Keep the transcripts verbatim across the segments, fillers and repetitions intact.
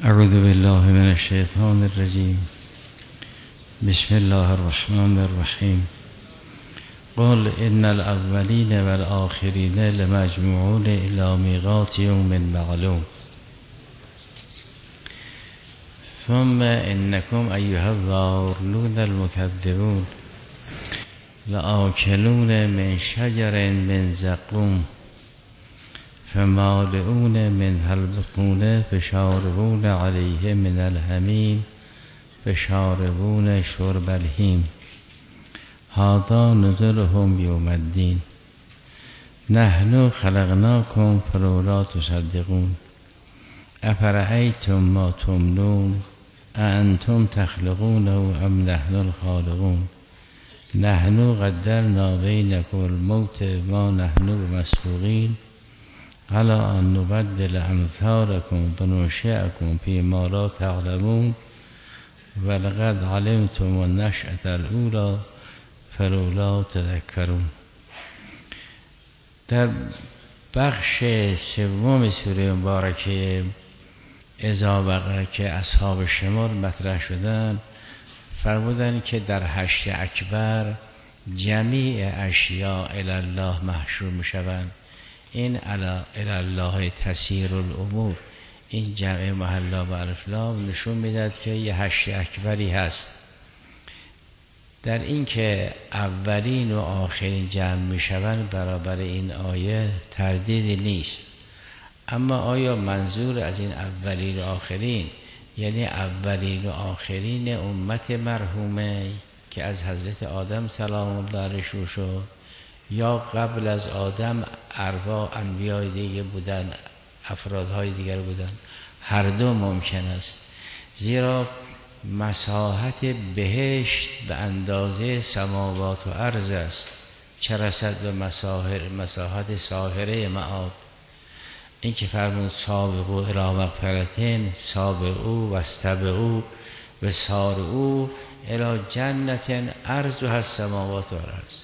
اعوذ بالله من الشیطان الرجیم. بسم الله الرحمن الرحیم. قل ان الاولین والآخرین لمجموعون الی میقات یوم معلوم ثم انکم ایها الضالون المکذبون لآکلون من شجر من زقوم فمالئون منها البطون فشاربون علیه من الحمیم فشاربون شرب الهیم هذا نزلهم یوم الدین نحن خلقناکم فلولا تصدقون افرأیتم ما تمنون اانتم تخلقونه ام نحن الخالقون نحن قدرنا بینکم الموت ما نحن بمسبوقین على ان نبدل امثالكم وننشئكم فيما لا تعلمون ولقد علمتم النشأة الاولى فلولا تذكرون. در بخش سوم سوره مبارکه اذا وقع که اصحاب شمال مطرح شدن، فرمودن که در حشر اکبر جمیع اشیاء الی الله محشور می شوند. این الی الله تسیر الامور، این جمع محلا و الف لام نشون میداد که یه حشر اکبری هست. در این که اولین و آخرین جمع میشوند برابر این آیه تردیدی نیست. اما آیا منظور از این اولین و آخرین یعنی اولین و آخرین امت مرحومه که از حضرت آدم سلام الله علیه شروع شد، یا قبل از آدم ارواح انبیاء دیگه بودن، افرادهای دیگر بودن؟ هر دو ممکن است، زیرا مساحت بهشت به اندازه سماوات و ارض است، چه رسد به مساحت ساحره معاد. این که فرمود سابقوا الی مغفرتین سابقوا واستبقوا و سارعوا الی جنت عرضها السماوات و الارض.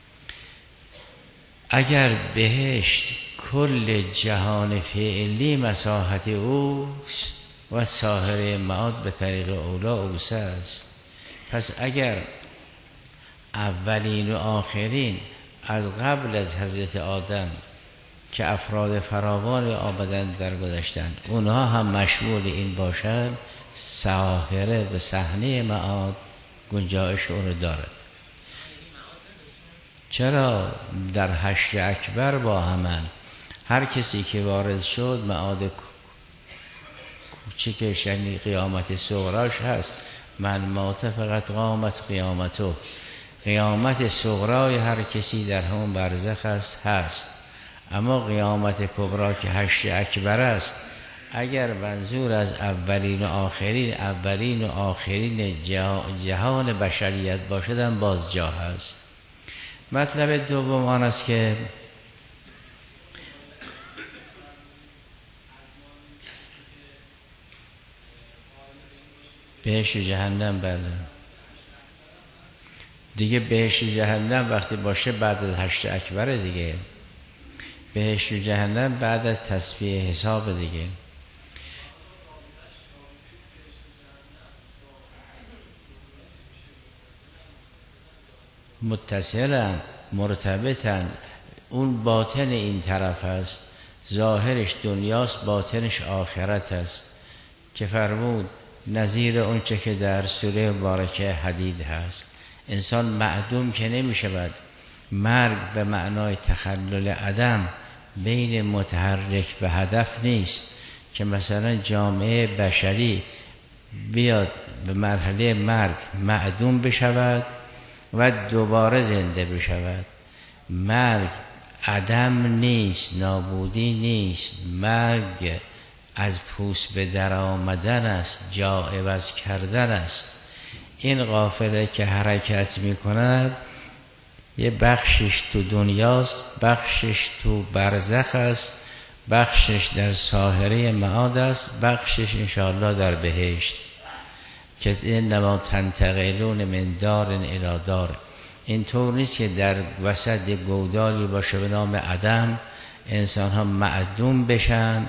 اگر بهشت کل جهان فعلی مساحت اوست و ساحره معاد به طریق اولا اوسه است، پس اگر اولین و آخرین از قبل از حضرت آدم که افراد فراوان آمدن در گذشتن اونها هم مشمول این باشند، ساحره به صحنه معاد گنجایش اون دارد. چرا در حشر اکبر با همن هر کسی که وارد شد معاد کوچکش یعنی قیامت صغراش هست. من مات فقط قامت قیامتو، قیامت صغرای هر کسی در همون برزخ است هست. اما قیامت کبرا که حشر اکبر است، اگر منظور از اولین و آخرین اولین و آخرین جهان بشریت باشدن باز جا هست. مطلب دوم آن است که بهشت جهنم بعد دیگه بهشت جهنم وقتی باشه بعد از حشر اکبر دیگه. بهشت جهنم بعد از تصفیه حساب دیگه. متصلن مرتبطن، اون باطن این طرف است، ظاهرش دنیاست باطنش آخرت است، که فرمود نظیر اون چه که در سوره مبارکه حدید هست. انسان معدوم که نمی شود. مرگ به معنای تخلل عدم بین متحرک و هدف نیست که مثلا جامعه بشری بیاد به مرحله مرگ معدوم بشود و دوباره زنده بشود. مرگ عدم نیست، نابودی نیست. مرگ از پوست به در آمدن است، جا عوض کردن است. این قافله که حرکت می کند یه بخشش تو دنیاست، بخشش تو برزخ است، بخشش در ساحره معاد است، بخشش انشاءالله در بهشت، که انما تنتقلون من دار الی دار. این طور نیست که در وسط گودالی باشه به نام عدم انسان ها معدوم بشن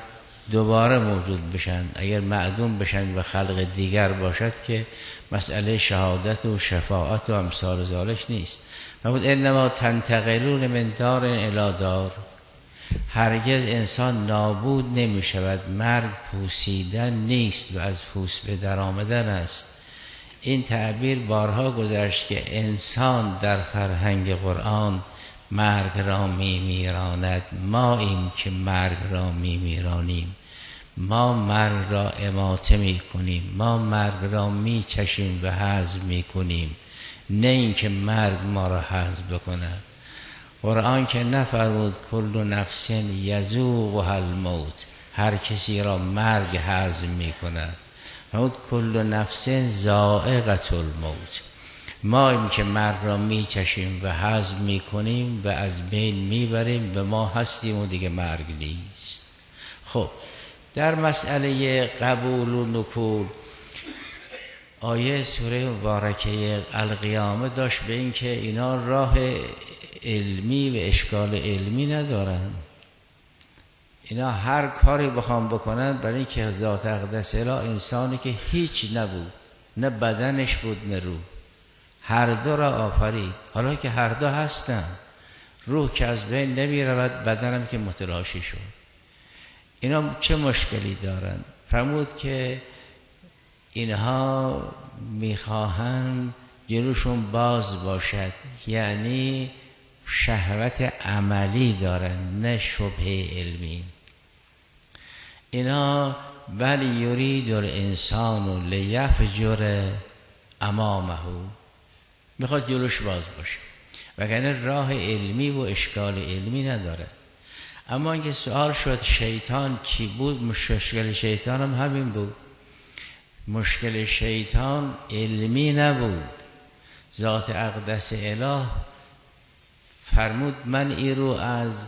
دوباره موجود بشن. اگر معدوم بشن و خلق دیگر باشد که مسئله شهادت و شفاعت و امثال ذالک نیست. فرمود انما تنتقلون من دار الی دار، هرگز انسان نابود نمی شود، مرگ پوسیدن نیست و از پوست به در آمدن است. این تعبیر بارها گذشت که انسان در فرهنگ قرآن مرگ را می میراند. ما این که مرگ را می میرانیم، ما مرگ را اماته می کنیم، ما مرگ را می چشیم و هضم می کنیم، نه این که مرگ ما را هضم بکند. قرآن که نفرمود کل نفس یذوقها الموت، هر کسی را مرگ هضم می کند. فرمود کل نفس ذائقة الموت، ما این که مرگ را می چشیم و هضم می کنیم و از بین می بریم و ما هستیم و دیگه مرگ نیست. خب در مسئله قبول و نکول، آیه سوره مبارکه القیامه داشت به این که اینا راه علمی و اشکال علمی ندارن. اینا هر کاری بخوام بکنن برای این که ذات اقدس اله انسانی که هیچ نبود، نه بدنش بود نه روح، هر دو را آفرید. حالا که هر دو هستن، روح که از بین نمی رود، بدنم که متلاشی شد، اینا چه مشکلی دارن؟ فرمود که اینها میخواهند جلوشون باز باشد، یعنی شهوت عملی دارن نه شبهه علمی. اینا بل یرید الانسان لیفجر امامه، میخواد جلوش باز باشه، وگرنه راه علمی و اشکال علمی نداره. اما اینکه سوال شد شیطان چی بود، مشکل شیطان هم همین بود. مشکل شیطان علمی نبود. ذات اقدس اله فرمود من ای رو از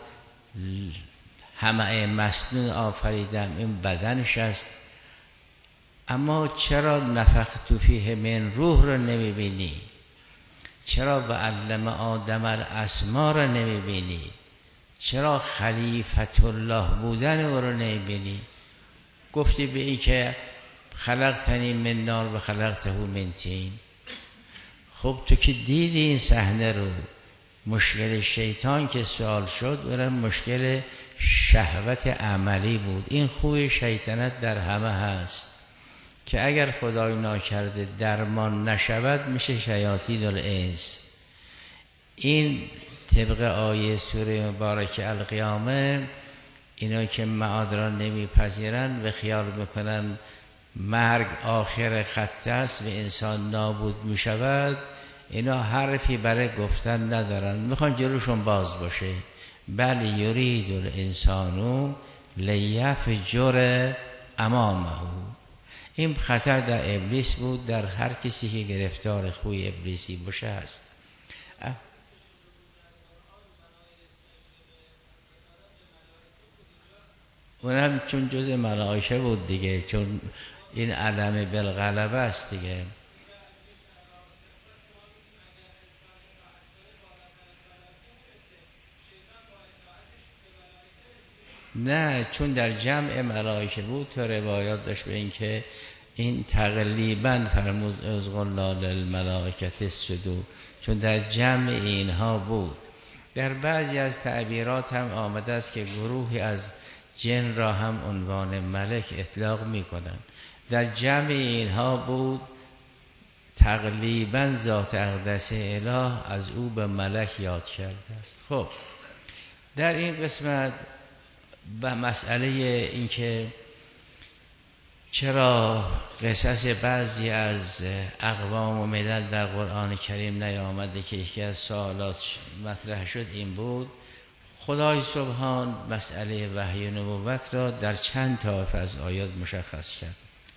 همه مسنون آفریدم، این بدنش است، اما چرا نفخت فیه من روح رو نمیبینی؟ چرا و علم آدم الاسما رو نمیبینی؟ چرا خلیفت الله بودن او رو نمیبینی؟ گفتی به این که خلقتنی من نار و خلقته من طین. خب تو که دیدی این صحنه رو. مشکل شیطان که سوال شد اون مشکل شهوت عملی بود. این خوی شیطنت در همه هست که اگر خدای ناکرده درمان نشود میشه شیاطین الانس. این طبق آیه سوره مبارکه القیامه، اینا که معاد را نمیپذیرن و خیال میکنن مرگ آخر خط است و انسان نابود میشود، اینا حرفی برای گفتن ندارن، میخوان جلوشون باز باشه. بل یرید الانسان لیفجر امامه. این خطر در ابلیس بود، در هر کسی که گرفتار خوی ابلیسی باشه هست. اونم چون جز ملائکه بود دیگه، چون این علم بالغلبه است دیگه. نه، چون در جمع ملائکه بود تا روایات داشت به این که این تقلیبا فرمود از قلال الملائکت اسجدوا، چون در جمع اینها بود. در بعضی از تعبیرات هم آمده است که گروهی از جن را هم عنوان ملک اطلاق می کنند. در جمع اینها بود، تقلیبا ذات اقدس اله از او به ملک یاد کرده است. خب در این قسمت به مسئله این که چرا قصص بعضی از اقوام و ملل در قرآن کریم نیامده که یکی از سوالات مطرح شد این بود. خدای سبحان مسئله وحی و نبوت را در چند طایفه از آیات مشخص کرد.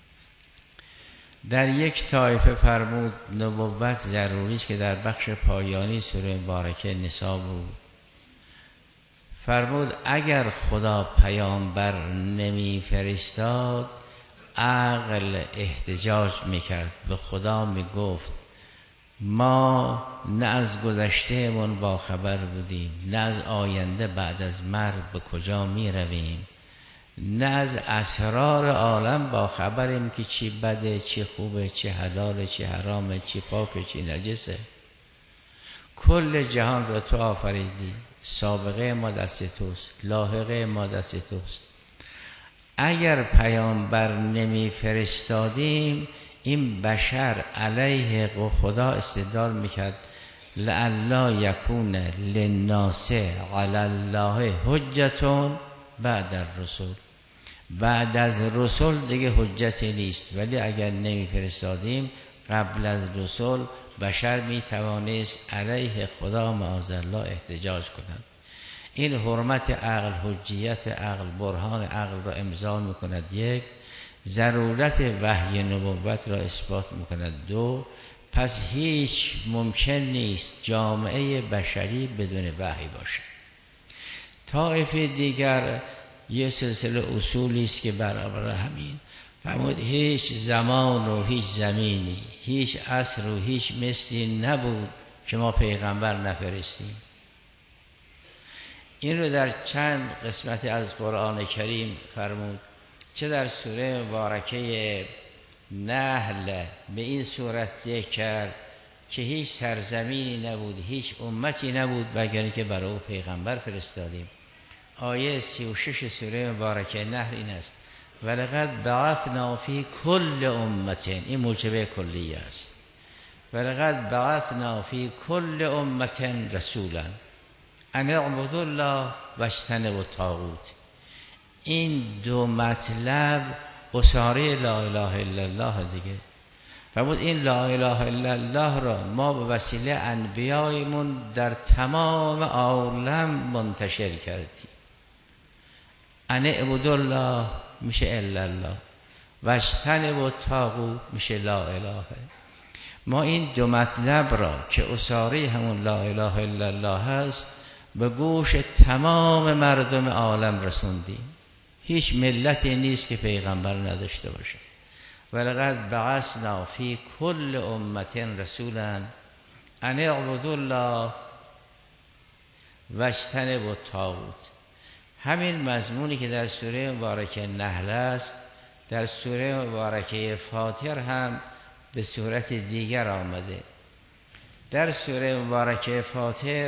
در یک طایفه فرمود نبوت ضروری است که در بخش پایانی سوره مبارکه نساء بود. فرمود اگر خدا پیامبر نمی فرستاد عقل احتجاج میکرد، به خدا میگفت ما نه از گذشته من با خبر بودیم، نه از آینده بعد از مرگ به کجا می رویم، نه از اسرار عالم با خبریم که چی بده، چی خوبه، چی حلاله، چی حرامه، چی پاکه، چی نجسه. کل جهان را تو آفریدی، سابقه ما دست توست، لاحقه ما دست توست. اگر پیامبر نمی فرستادیم این بشر علیه خدا استدلال میکرد لعلا یکون للناس علی الله حجتون بعد الرسول، بعد از رسول دیگه حجتی نیست. ولی اگر نمی فرستادیم قبل از رسول بشر می توانست علیه خدا معاذالله احتجاج کند. این حرمت عقل، حجیت عقل، برهان عقل را امضا میکند. یک، ضرورت وحی نبوت را اثبات میکند. دو، پس هیچ ممکن نیست جامعه بشری بدون وحی باشد. طایفه دیگر یه سلسله اصولی است که برابر همین فرمود هیچ زمان و هیچ زمینی، هیچ عصر و هیچ مثلی نبود که ما پیغمبر نفرستیم. این رو در چند قسمت از قرآن کریم فرمود، چه در سوره مبارکه نحل به این صورت ذکر کرد که هیچ سرزمینی نبود، هیچ امتی نبود مگر اینکه برای او پیغمبر فرستادیم. آیه سی و شش سوره مبارکه نحل این است ولقد بعثنا فی کل امت، این موجبه کلیه است. ولقد بعثنا فی کل امت رسولا ان اعبدوا الله واجتنبوا الطاغوت. این دو مطلب اساره لا اله الا الله دیگه. فرمود این لا اله الا الله را ما به وسیله انبیایمون در تمام عالم منتشر کردیم. ان اعبدوا الله میشه الا الله، واجتنبوا الطاغوت میشه لا اله. ما این دو مطلب را که اساره همون لا اله الا الله هست به گوش تمام مردم عالم رسوندیم. هیچ ملتی نیست که پیغمبر نداشته باشه. ولقد بعثنا فی کل امت رسولا ان اعبدوا الله واجتنبوا الطاغوت. همین مضمونی که در سوره مبارکه نحل است در سوره مبارکه فاطر هم به صورت دیگر آمده. در سوره مبارکه فاطر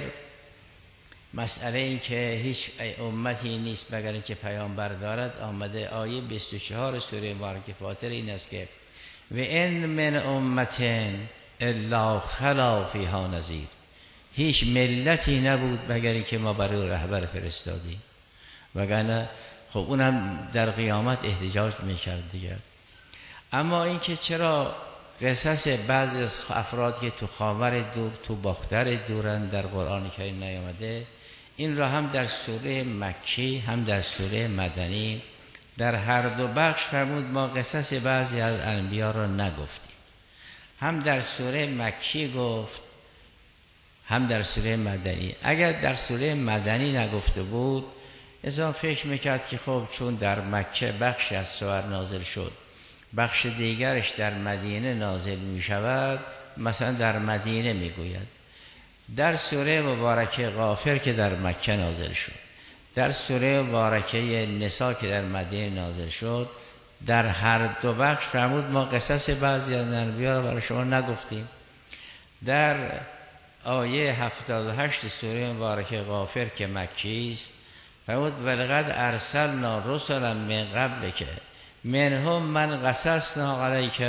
مسئله این که هیچ امتی نیست مگر اینکه پیامبر دارد آمده. آیه بیست و چهار سوره مبارکه فاطر این است که و ان من امت الا خلا فیها نذیر. هیچ ملتی نبود مگر اینکه ما برای رهبر فرستادیم، وگرنه خب اونم در قیامت احتجاج میکرد دیگر. اما اینکه چرا قصص بعضی از افراد که تو خاور دور، تو باختر دورن در قرآن کریم نیامده، این را هم در سوره مکی هم در سوره مدنی در هر دو بخش فرمود ما قصص بعضی از انبیا را نگفتیم. هم در سوره مکی گفت هم در سوره مدنی. اگر در سوره مدنی نگفته بود انسان فکر میکرد که خب چون در مکه بخش از سور نازل شد بخش دیگرش در مدینه نازل می شود، مثلا در مدینه می گوید. در سوره مبارکه غافر که در مکه نازل شد، در سوره مبارکه نساء که در مدینه نازل شد، در هر دو بخش فرمود ما قصص بعضی از انبیا را برای شما نگفتیم. در آیه هفتاد و هشت سوره مبارکه غافر که مکی است فرمود ولقد ارسلنا رسلا من قبلک منهم من قصصنا علیک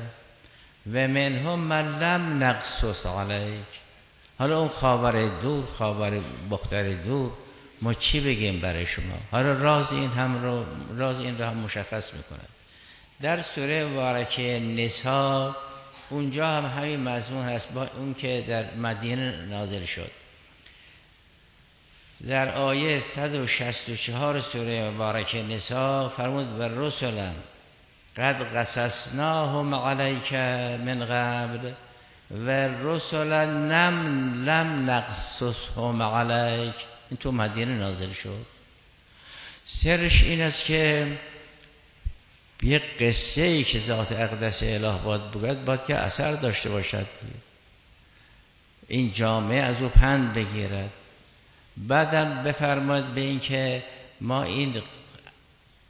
و منهم من لم نقصص علیک. حالا اون خاور دور، خاور باختر دور، ما چی بگیم برای شما؟ حالا راز این هم رو راز این را هم مشخص میکند. در سوره مبارکه نساء اونجا هم همین مضمون هست، با اون که در مدینه نازل شد. در آیه صد و شصت و چهار سوره مبارکه نساء فرمود و رسلا قد قصصناهم علیک من قبل و رسلا لم لم نقصصهم علیک. این تو مدینه نازل شد. سرش این است که یک قصه ای که ذات اقدس اله باد بگوید باید که اثر داشته باشد، این جامعه از او پند بگیرد. بعدم بفرماید به این که ما این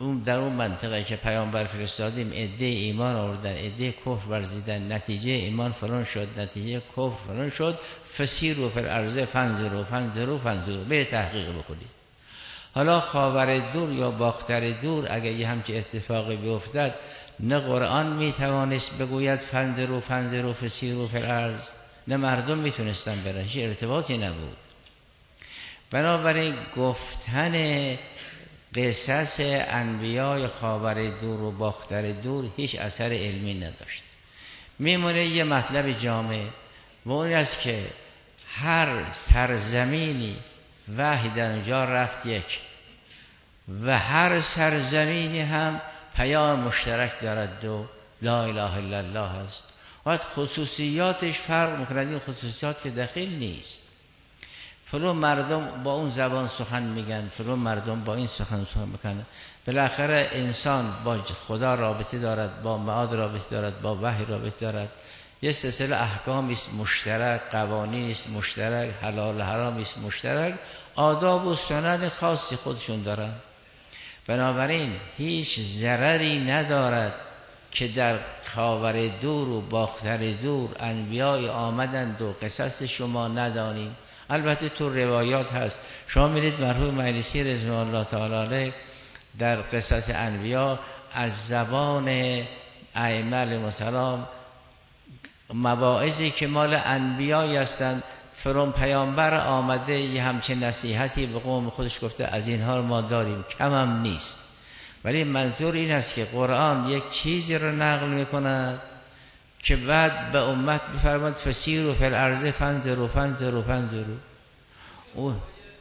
اون در اون منطقه که پیامبر فرستادیم عده ایمان آوردن، عده کفر ورزیدن، نتیجه ایمان فلان شد، نتیجه کفر فلان شد. فسیروا فی الارض فانظروا فانظروا فانظروا، به تحقیق بکنید. حالا خاور دور یا باختر دور اگر یه همچه اتفاقی بیفتد، نه قرآن میتوانست بگوید فانظروا فانظروا فسیروا فی الارض، نه مردم میتونستن برن، هیچ ارتباطی نبود. بنابراین گفتن قصص انبیای خاور دور و باختر دور هیچ اثر علمی نداشت. میمونه یه مطلب جامع و اون است که هر سرزمینی وحی در اونجا رفت یک و هر سرزمینی هم پیام مشترک دارد، دو لا اله الا الله هست. باید خصوصیاتش فرق میکند، این خصوصیات که دخیل نیست. فلان مردم با اون زبان سخن میگن، فلان مردم با این سخن سخن میکنن. بالاخره انسان با خدا رابطه دارد، با معاد رابطه دارد، با وحی رابطه دارد. یه سلسله احکامی است مشترک، قوانین است مشترک، حلال حرام است مشترک، آداب و سنن خاصی خودشون دارن. بنابراین هیچ ضرری ندارد که در خاور دور و باختر دور انبیای آمدند و قصص شما ندانیم. البته تو روایات هست، شما میرید مرحوم مجلسی رضوان الله تعالی علیه در قصص انبیا از زبان ائمه علیهم السلام مواعظی که مال انبیایی هستند، فرون پیامبر آمده یه همچه نصیحتی به قوم خودش گفته، از اینها ما داریم، کم هم نیست. ولی منظور این است که قرآن یک چیزی رو نقل میکند که بعد به امت بفرماد فسیروا فی الارض فانظروا فانظروا فانظروا. او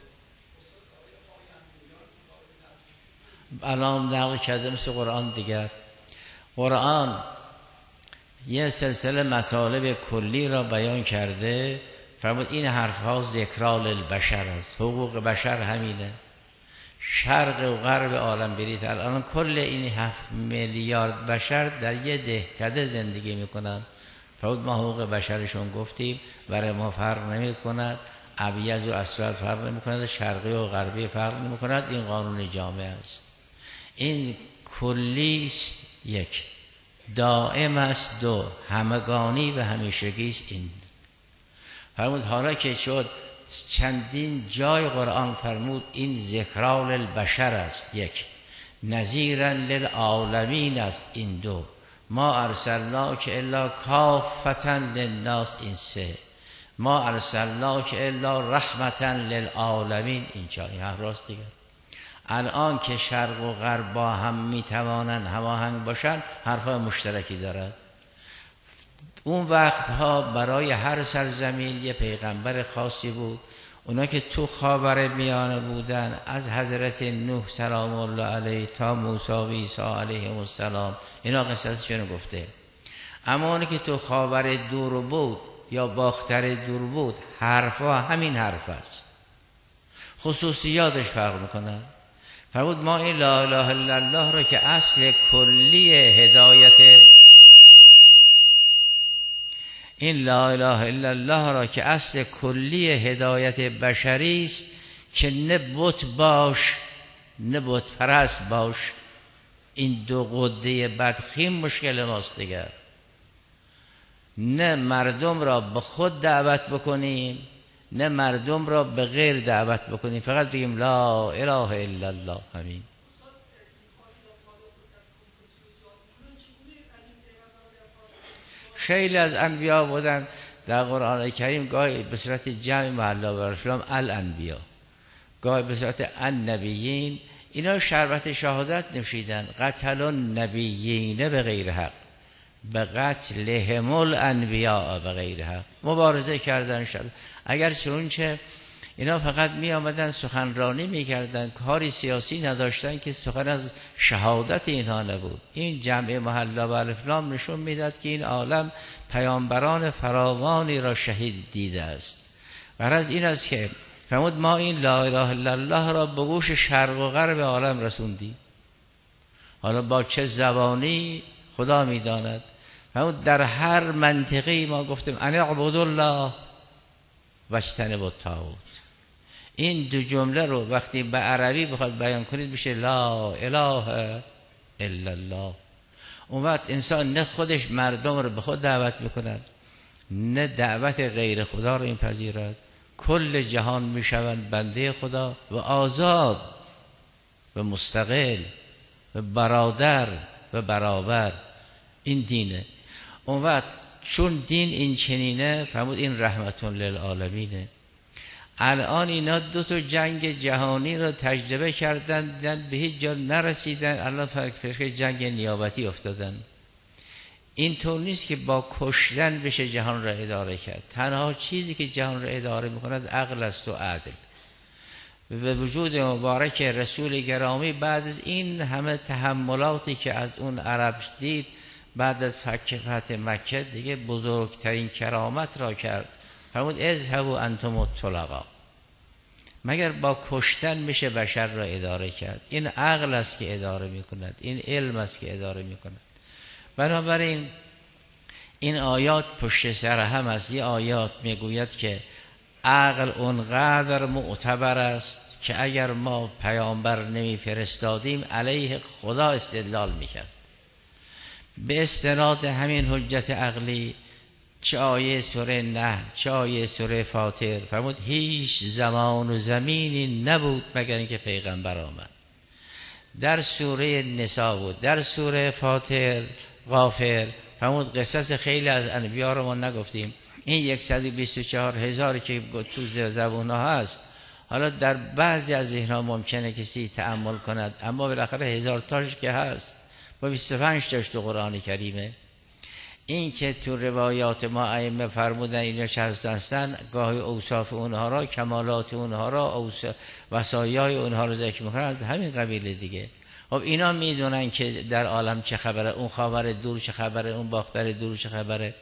الان نقل کرده مثل قرآن دیگر. قرآن یه سلسله مطالب کلی را بیان کرده، فرمود این حرف ها ذکرا للبشر است، حقوق بشر همینه. شرق و غرب عالم برید الان کل این هفت میلیارد بشر در یه دهکده زندگی میکنن. فرمود ما حقوق بشرشون گفتیم، برای ما فرق نمی کند، ابیض و اسود فرق نمی کند، شرقی و غربی فرق نمی کند، این قانون جامعه است. این کلی است یک، دائم است دو، همگانی و همیشگی است این. فرمود حالا که شد چندین جای قرآن فرمود این ذکرا للبشر است یک، نذیرا للعالمین است این دو، ما ارسلناک الا کافتا للناس این سه، ما ارسلناک الا رحمتا للعالمین این چهار. هم راست دیگر. الان که شرق و غرب با هم میتوانند هماهنگ باشند، حرفای مشترکی دارد. اون وقتها برای هر سرزمین یه پیغمبر خاصی بود. اونا که تو خاور میانه بودن، از حضرت نوح سلام الله علیه تا موسی و عیسی علیهم السلام، اینا قصصشون گفته. اما اونی که تو خاور دور بود یا باختر دور بود، حرفا همین حرف است، خصوصیاتش فرق میکنه. فرمود ما این لا اله الا الله را که اصل کلی هدایت، این لا اله الا الله را که اصل کلی هدایت بشری است، که نه بت باش نه بت پرست باش. این دو قده بدخیم مشکل ماست دیگر. نه مردم را به خود دعوت بکنیم، نه مردم را به غیر دعوت بکنیم، فقط بگیم لا اله الا الله. همین. خیلی از انبیا بودن در قرآن کریم، گاهی به صورت جمع محلا برشلام الانبیا، گاهی به صورت النبیین. اینا شربت شهادت نوشیدن، قتل النبیین به غیر حق، به قتلهم الانبیا به غیر حق، مبارزه کردن شد. اگر چنانچه اینا فقط می آمدن سخنرانی می کردن، کاری سیاسی نداشتن، که سخن از شهادت اینها نبود. این جمع محلا و الفلام نشون میداد که این عالم پیامبران فراوانی را شهید دیده است. غرض این است که فرمود ما این لا اله الا الله را به گوش شرق و غرب عالم رسوندیم. حالا با چه زبانی خدا میداند. فرمود در هر منطقه ما گفتیم ان اعبدوا الله واجتنبوا الطاغوت. این دو جمله رو وقتی به عربی بخواد بیان کنید میشه لا اله الا الله. اون وقت انسان نه خودش مردم رو به خود دعوت میکند نه دعوت غیر خدا رو این پذیرد. کل جهان میشوند بنده خدا و آزاد و مستقل و برادر و برابر. این دینه. اون وقت چون دین این چنینه فرمود این رحمتون للعالمینه. الان اینا دو تا جنگ جهانی رو تجربه کردن به هیچ جا نرسیدن، الان فرق جنگ نیابتی افتادن. این طور نیست که با کشتن بشه جهان را اداره کرد. تنها چیزی که جهان را اداره میکند عقل است و عدل. به وجود مبارک رسول گرامی بعد از این همه تحملاتی که از اون عرب دید، بعد از فتح مکه دیگه بزرگترین کرامت را کرد. فرمود اذهبوا انتم الطلقاء. مگر با کشتن میشه بشر را اداره کرد؟ این عقل است که اداره میکند، این علم است که اداره میکند. بنابراین این آیات پشت سر هم است. یه آیات میگوید که عقل اونقدر معتبر است که اگر ما پیامبر نمیفرستادیم علیه خدا استدلال میکرد. به استناد همین حجت عقلی چه آیه سوره نحل چه آیه سوره فاطر فرمود هیچ زمان و زمینی نبود مگر اینکه پیغمبر آمد. در سوره نساء بود، در سوره فاطر غافر فرمود قصص خیلی از انبیا رو ما نگفتیم. این صد و بیست و چهار هزار که تو زبون ها هست، حالا در بعضی از اینها ممکنه کسی تأمل کند، اما بالاخره هزار تاش که هست با بیست و پنج تاش تو قرآن کریمه. این که تو روایات ما ائمه فرمودن اینا شخص هستن، گاهی اوصاف اونها را، کمالات اونها را، وصایای اونها را ذکر میکنند، همین قبیله دیگه. خب اینا میدونن که در عالم چه خبره، اون خبر دور چه خبره، اون باختر دور چه خبره.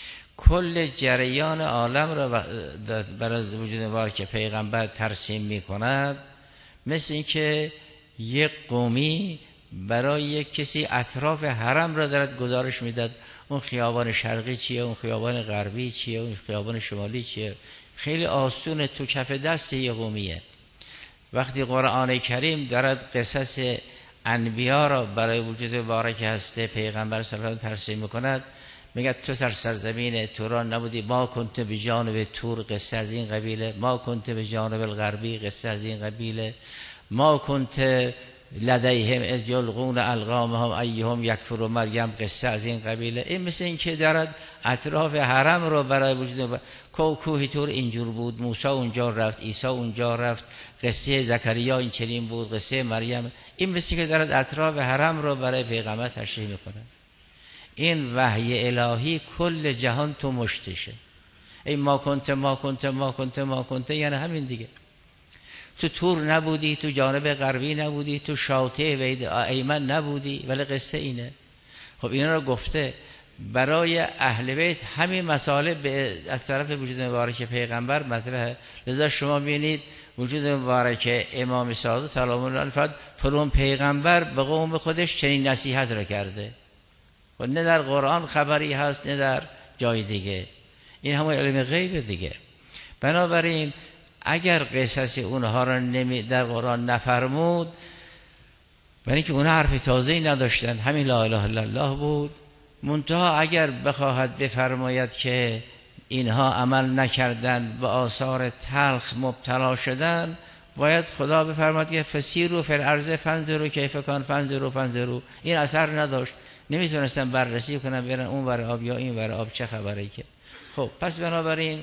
کل جریان عالم را برای وجود مبارک پیغمبر ترسیم میکند. مثل این که یک قومی برای یک کسی اطراف حرم را دارد گزارش میداد، اون خیابان شرقی چیه، اون خیابان غربی چیه، اون خیابان شمالی چیه. خیلی آسونه، تو کف دست یک قومیه. وقتی قرآن کریم دارد قصص انبیا را برای وجود مبارک هسته پیغمبر صلی الله علیه و آله ترسیم میکند، میگه تو در سرزمین توران نبودی، ما کنت به جانب تور، قصه از این قبیله، ما کنت به جانب الغربی، قصه از این قبیله، ما کنت لدیهم از یلقون القامهم ایهم یکفر مریم، قصه از این قبیله. این مثل این که دارد اطراف حرم رو برای وجود کوه تور اینجور بود، موسی اونجا رفت، عیسی اونجا رفت، قصه زکریا این چنین بود، قصه مریم. این مثل که دارد اطراف حرم رو برای پیغمبر تشریح میکنه. این وحی الهی کل جهان تو مشتشه. ای ما کنت ما کنت ما کنت ما کنت، یعنی همین دیگه. تو تور نبودی، تو جانب غربی نبودی، تو شاطئ وید ایمن نبودی، ولی قصه اینه. خب اینا رو گفته برای اهل بیت همین مسائل از طرف وجود مبارک پیغمبر مطرحه. لذا شما ببینید وجود مبارک امام صادق سلام الله علیه فرون پیغمبر به قوم خودش چنین نصیحت را کرده و نه در قرآن خبری هست نه در جای دیگه. این همون علم غیب دیگه. بنابراین اگر قصص اونها را نمی در قرآن نفرمود، یعنی که اونها حرف تازه‌ای نداشتن، همین لا اله الا الله بود. منتها اگر بخواهد بفرماید که اینها عمل نکردن، به آثار تلخ مبتلا شدن، باید خدا بفرماید که فسیروا فی الارض فانظروا کیف کان فانظروا فانظروا. این اثر نداشت، نمیتونستن بررسی کنن برن اون ور آب یا این ور آب چه خبره که. خب پس بنابراین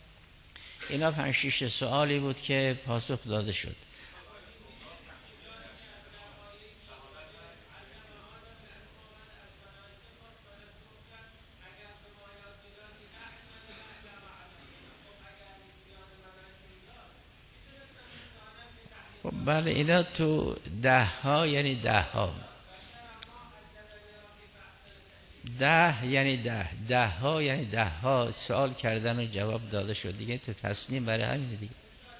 اینا پنج شش سوالی بود که پاسخ داده شد. بله اینا تو ده ها یعنی ده ها، ده یعنی ده، ده ها یعنی ده ها سوال کردن و جواب داده شد دیگه. تو تصنیم برای همین دیگه.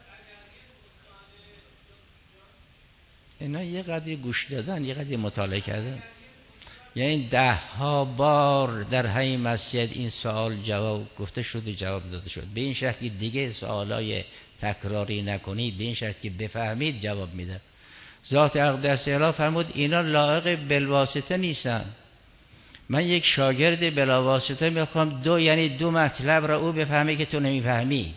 اینا یه قدری گوش دادن، یه قدری مطالعه کردن. یعنی ده ها بار در همین مسجد این سوال جواب گفته شد و جواب داده شد. به این شکل دیگه سوالای تکراری نکنید به این شرط که بفهمید جواب میده. ذات اقدس اله فرمود اینا لایق بالواسطه نیستن. من یک شاگرد بلاواسطه میخوام دو یعنی دو مطلب را او بفهمه که تو نمیفهمی.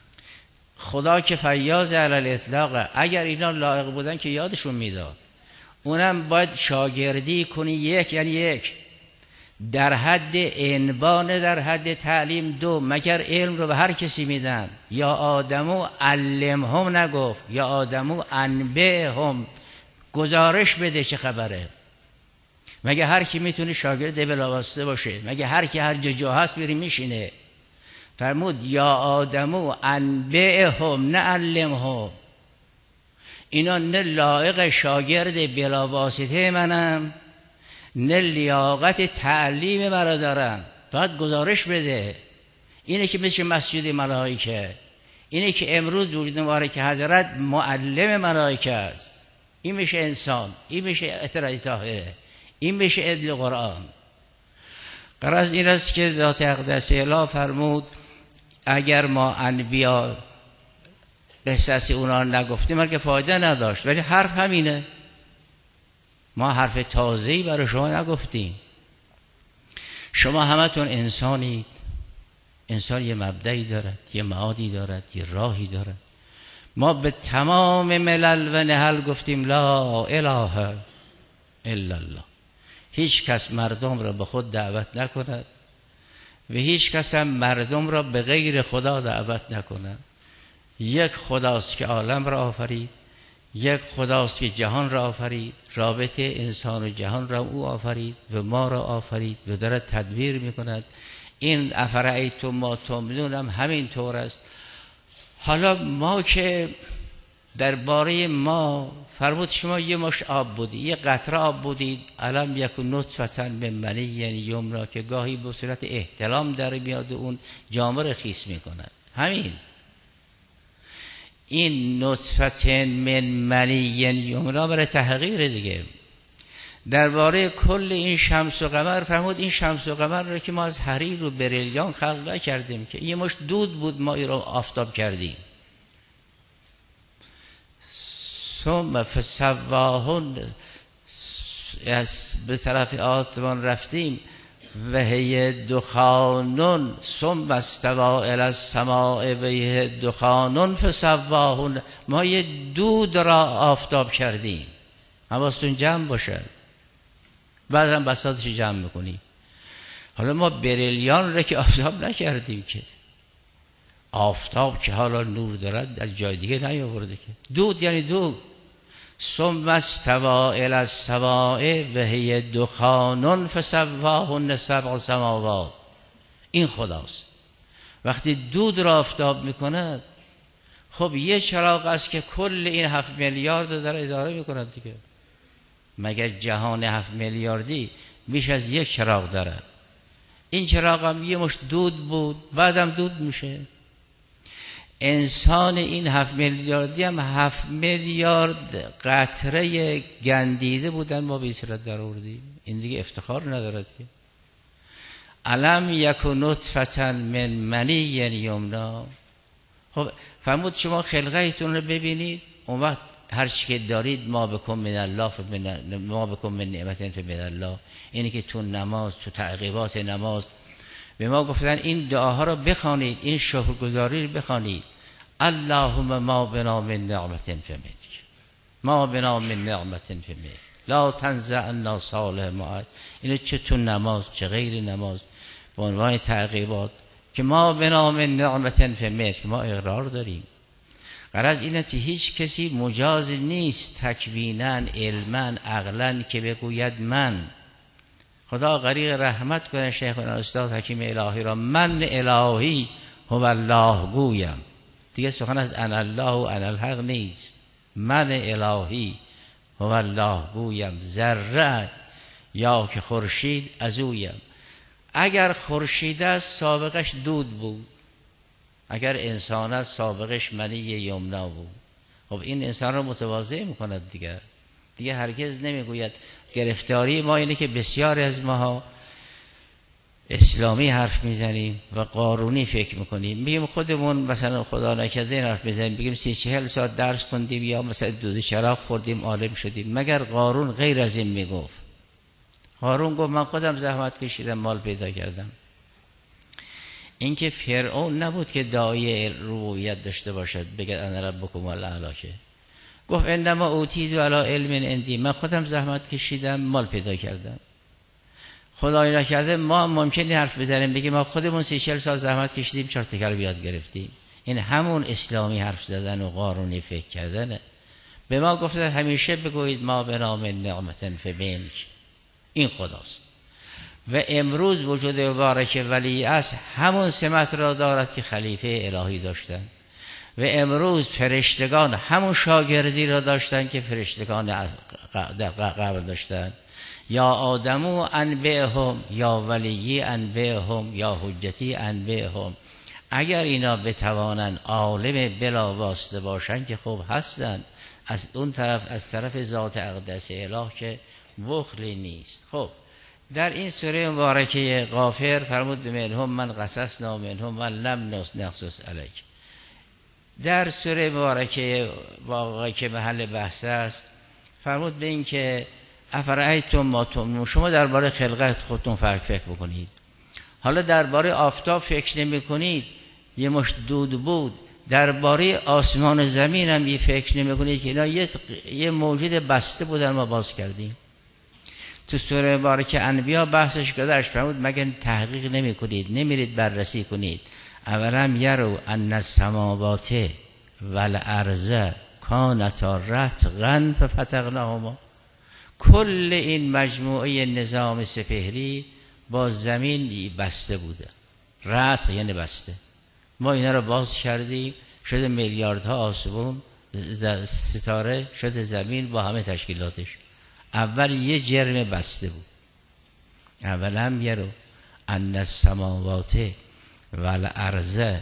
خدا که فیاض علی الاطلاق، اگر اینا لایق بودن که یادشون میداد. اونم باید شاگردی کنی یک یعنی یک در حد انبان، در حد تعلیم دو، مگر علم رو به هر کسی میدن. یا آدمو علمهم نگفت، یا آدمو انبئهم، گزارش بده چه خبره. مگه هر کی میتونه شاگرد بلاواسطه باشه؟ مگه هر کی هر جا جا هست میری میشینه؟ فرمود یا آدمو انبئهم نه علمهم. اینا نه لایق شاگرد بلاواسطه منم، نه لیاقت تعلیم مرا دارن، فقط گزارش بده. اینه که مثل مسجد ملائکه، اینه که امروز وجود مبارک حضرت معلم ملائکه است. این میشه انسان، این میشه اطراء طاهره، این میشه عدل قرآن. غرض این است که ذات اقدس اله فرمود اگر ما انبیا قصص اونا نگفتیم مگر فایده نداشت، ولی حرف همینه. ما حرف تازه‌ای برای شما نگفتیم. شما همتون انسانید. انسان یه مبدعی دارد، یه معادی دارد، یه راهی دارد. ما به تمام ملل و نهل گفتیم لا اله الا الله. هیچ کس مردم را به خود دعوت نکند و هیچ کس هم مردم را به غیر خدا دعوت نکند. یک خداست که عالم را آفرید، یک خداست که جهان را آفرید، رابطه انسان و جهان را او آفرید و ما را آفرید و دارد تدبیر میکند. این افرأیتم ما تمنون هم همین طور است. حالا ما که درباره ما فرمود شما یه مش آب بودید، یه قطره آب بودید، علم یکون نطفة من منی یمنا، که گاهی به صورت احتلام در میاد و اون جامه رو خیس میکند. همین این نطفه من منی یمنا برای تحقیر دیگه. درباره کل این شمس و قمر فرمود این شمس و قمر رو که ما از حریر و بریلیان خلق نکردیم، که یه مش دود بود ما این رو آفتاب کردیم. ثم فسواهن، به طرف آسمان رفتیم و هی دخانون، ثم استوى الی السماء و هی دخانون فسواهن، ما یه دود را آفتاب کردیم. حواستون جمع باشه، بعدم بساطش جمع میکنی. حالا ما بریلیان را که آفتاب نکردیم، که آفتاب که حالا نور دارد از جای دیگه نیاورده، که دود یعنی دود. ثم استوى الی السماء و هی دخانون فسواهن سبع سماوات. این خداست. وقتی دود را آفتاب میکند، خب یه چراغ است که کل این هفت میلیارد رو داره اداره میکند دیگه. مگر جهان هفت میلیاردی بیش از یک چراغ داره؟ این چراغ هم یه مش دود بود، بعدم دود میشه. انسان این هفت میلیاردی هم هفت میلیارد قطره گندیده بودن، ما به صورت در آوردیم. این دیگه افتخار ندارد که علم یکون نطفة من منی یمنا. خب فرمود شما خلقتون رو ببینید، اون وقت هر چی که دارید ما بکن من الله فمن ما بکن من نعمت فمن الله. اینی که تو نماز، تو تعقیبات نماز به ما گفتن این دعاها رو بخوانید، این شکرگزاری رو بخوانید. اللهم ما بنا من نعمت فمنک، ما بنا من نعمت فمنک، لا تنزع عنا صالح ما. اینو چه تو نماز چه غیر نماز به عنوان تعقیبات که ما بنا من نعمت فمنک، ما اقرار داریم. غرض این است که هیچ کسی مجاز نیست تکویناً، علماً، عقلاً که بگوید من. خدا غریق رحمت کنه شیخنا استاد حکیم الهی را، من الهی هو الله گویم. دیگه سخن از انا الله و انا الحق نیست. من الهی هو الله گویم، ذره یا که خورشید از اویم. اگر خورشید است سابقش دود بود، اگر انسان است سابقش منی یمنا بود. خب این انسان رو متواضع میکند دیگه. دیگه هرگز نمیگوید. گرفتاری ما اینه که بسیاری از ماها اسلامی حرف میزنیم و قارونی فکر میکنیم، میگیم خودمون مثلا خدا نکرده حرف میزنیم بگیم سی چهل ساعت درس خوندیم یا مثلا دود شراب خوردیم عالم شدیم. مگر قارون غیر از این میگفت؟ قارون گفت من خودم زحمت کشیدم مال پیدا کردم. اینکه فرعون نبود که داعی ربوبیت داشته باشد بگه انا ربکم الاعلی، که گفت انما اوتیت علی علم عندی، من خودم زحمت کشیدم مال پیدا کردم. خدای نکرده ما ممکنه حرف بزنیم بگیم ما خودمون سی چهل سال زحمت کشیدیم چهار تکر بیاد گرفتیم. این همون اسلامی حرف زدن و قارونی فکر کردنه. به ما گفتن همیشه بگویید ما به نام نعمت فبینک، این خداست. و امروز وجود مبارک ولی است همون سمت را دارد که خلیفه الهی داشتن و امروز فرشتگان همون شاگردی را داشتن که فرشتگان قبل داشتن. یا آدمو انبئهم یا ولیی انبئهم یا حجتی انبئهم. اگر اینا بتوانن عالم بلا واسطه باشن که خوب هستن، از اون طرف از طرف ذات اقدس اله که بخلی نیست. خب در این سوره مبارکه غافر فرمود منهم من قصصنا منهم من لم نقصص علیک. در سوره مبارکه واقعی که محل بحث است فرمود به این که افرایتم ما تمنون، شما درباره خلقت خودتون فرق فکر بکنید. حالا درباره آفتاب فکر نمی کنید، یه مشت دود بود. درباره آسمان و زمین هم یه فکر نمی کنید که اینا یه, یه موجود بسته بودن ما باز کردیم. تو سوره مبارکه انبیا بحثش گذشت فرمود مگر تحقیق نمی کنید، نمیرید بررسی کنید. اولم یرو ان السماوات والارض کانتا رتقا ففتقناهما. کل این مجموعه نظام سپهری با زمین بسته بوده. رتق یعنی بسته. ما اینا رو باز کردیم، شده میلیاردها آسمون ستاره، شده زمین با همه تشکیلاتش. اول یه جرم بسته بود. اولم یرو ان السماوات والارض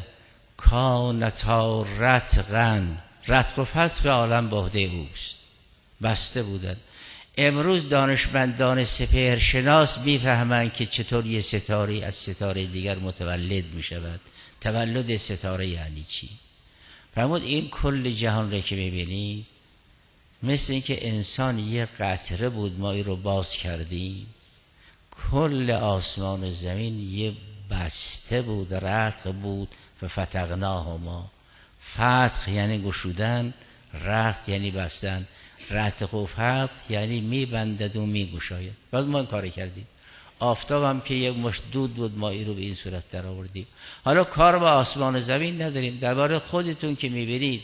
کانتا رتقا. رتق و فتق عالم به عهده اوست، بسته بودن. امروز دانشمندان سپهرشناس میفهمند که چطور یه ستاره از ستاره دیگر متولد می شود. تولد ستاره یعنی چی؟ فرمود این کل جهان را که میبینید مثل این که انسان یه قطره بود ما این رو باز کردیم. کل آسمان و زمین یه بسته بود، رتق بود. ففتقناهما. فتح یعنی گشودن، رتق یعنی بستن. رتق و فتح یعنی میبندد و میگشاید. بعد ما این کار کردیم. آفتاب هم که یک مشت دود بود ما این رو به این صورت در آوردیم. حالا کار با آسمان و زمین نداریم. درباره خودتون که میبینید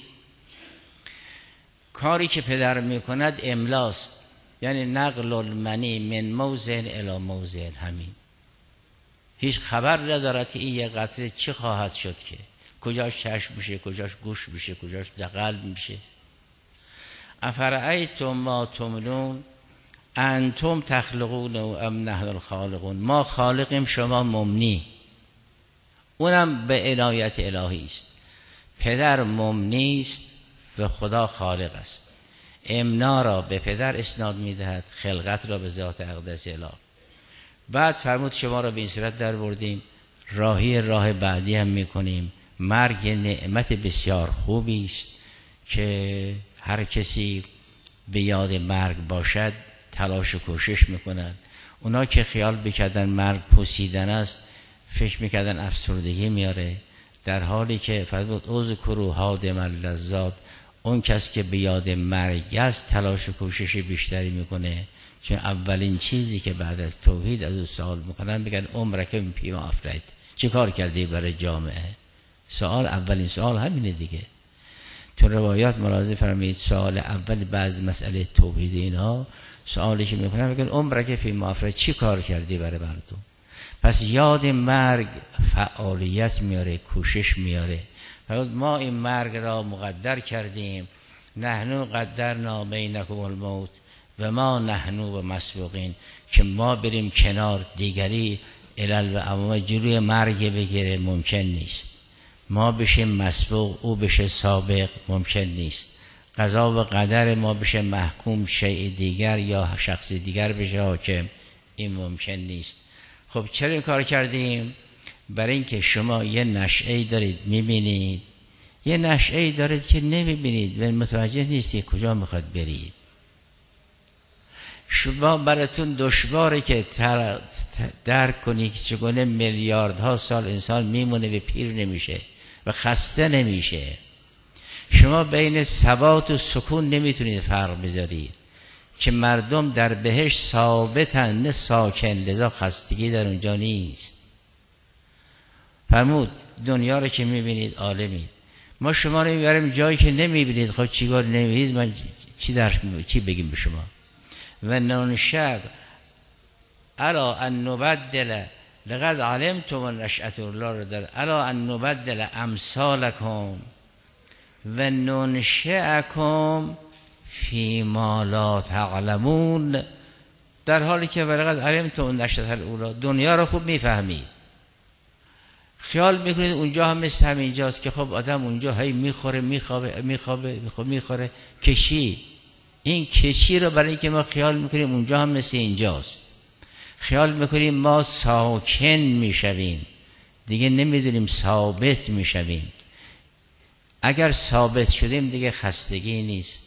کاری که پدر میکند املاست، یعنی نقل المنی من موضع الی موضع. همین هیچ خبر ندارد که این یک قطره چه خواهد شد، که کجاش چشم میشه، کجاش گوش میشه، کجاش قلب میشه. افرایتم ما تمنون انتم تخلقون ام نحن الخالقون. ما خالقیم شما ممنی. اونم به عنایت الهی است. پدر ممنی است و خدا خالق است. امنا را به پدر اسناد میدهد، خلقت را به ذات اقدس اله. بعد فرمود شما را به این صورت در بردیم، راهی راه بعدی هم میکنیم. مرگ نعمت بسیار خوبی است که هر کسی به یاد مرگ باشد تلاش و کوشش میکنند. اونا که خیال بکردن مرگ پوسیدن است فکر میکردن افسردگی میاره، در حالی که فرمود اذکروا هادم اللذات. اون کس که به یاد مرگ است تلاش و کوشش بیشتری میکنه، چون اولین چیزی که بعد از توحید از او سوال میکنن میگن عمرک فیما افنیت، چه کار کردی برای جامعه؟ سوال اولین سوال همینه دیگه. تو روایات ملاحظه فرمایید سوال اول بعض مسئله توحید اینها سوالی که میکنن میگن عمرک فیما افنیت، چی کار کردی برای مردم؟ پس یاد مرگ فعالیت میاره، کوشش میاره. ما این مرگ را مقدر کردیم. نحنو قدرنا بینکم الموت و ما نحنو و مسبوقین، که ما بریم کنار دیگری علل و عوامل جلوی مرگ بگیره ممکن نیست. ما بشیم مسبوق او بشه سابق ممکن نیست. قضا و قدر ما بشه محکوم شیء دیگر یا شخص دیگر بشه حاکم، این ممکن نیست. خب چرا این کار کردیم؟ برای اینکه شما یه نشعه‌ای دارید میبینید، یه نشعه‌ای دارید که نمیبینید و متوجه نیستید کجا میخواد برید. شما براتون دشواره که درک کنید که چگونه میلیاردها سال انسان میمونه و پیر نمیشه و خسته نمیشه. شما بین ثبات و سکون نمیتونید فرق بذارید که مردم در بهشت ثابتن نه ساکن، لذا خستگی در اونجا نیست. فرمود دنیا رو که میبینید عالمید، ما شما رو میبریم جایی که نمیبینید. خب چیکار نمیبینید؟ من چی درک چی بگیم به شما؟ و ننشأ الا ان نبدل لقد علمتم نشأة الله رو در الا ان نبدل امثالکم و ننشئکم فی ما لا تعلمون، در حالی که لقد علمتم نشأة الاولی، دنیا رو خوب میفهمید، خیال میکنید اونجا هم مثل همینجاست که خب آدم اونجا هی میخوره میخوابه میخوابه میخوره کشی. این کشی رو برای اینکه ما خیال میکنیم اونجا هم مثل اینجاست، خیال میکنیم ما ساکن میشویم، دیگه نمیدونیم ثابت میشویم. اگر ثابت شدیم دیگه خستگی نیست.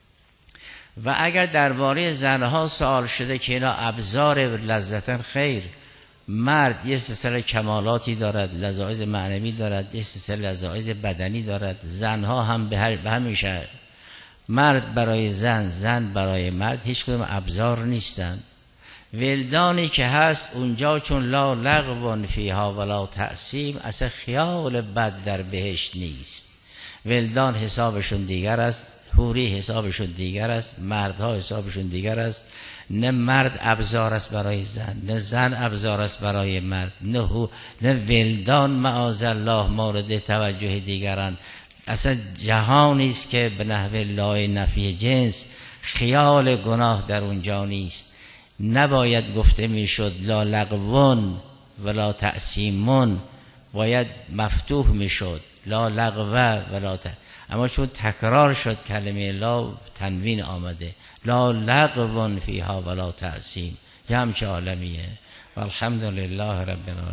و اگر درباره زنها سوال شده که اینا ابزار لذتن، خیر، مرد یه سلسله کمالاتی دارد، لذایز معنوی دارد، یه سلسله لذایز بدنی دارد. زنها هم به هر به همین شرط، مرد برای زن، زن برای مرد، هیچ کدوم ابزار نیستن. ولدانی که هست اونجا چون لا لغو فیها ولا تأثیم، اصلا خیال بد در بهشت نیست. ولدان حسابشون دیگر است، حوری حسابشون دیگر است، مردها حسابشون دیگر است. نه مرد ابزار است برای زن، نه زن ابزار است برای مرد، نه هو نه ولدان معاذ الله مورد توجه دیگران. اصلا جهانی است که به نحو لا نفی جنس خیال گناه در اونجا نیست. نباید گفته میشد لا لغون ولا تأثیمون، باید مفتوح میشد لا لغو ولا ت... اما چون تکرار شد کلمه لا، تنوین آمده، لا لغو فیها ولا تأثیم، یه همچه عالمیه. والحمدلله رب العالمین.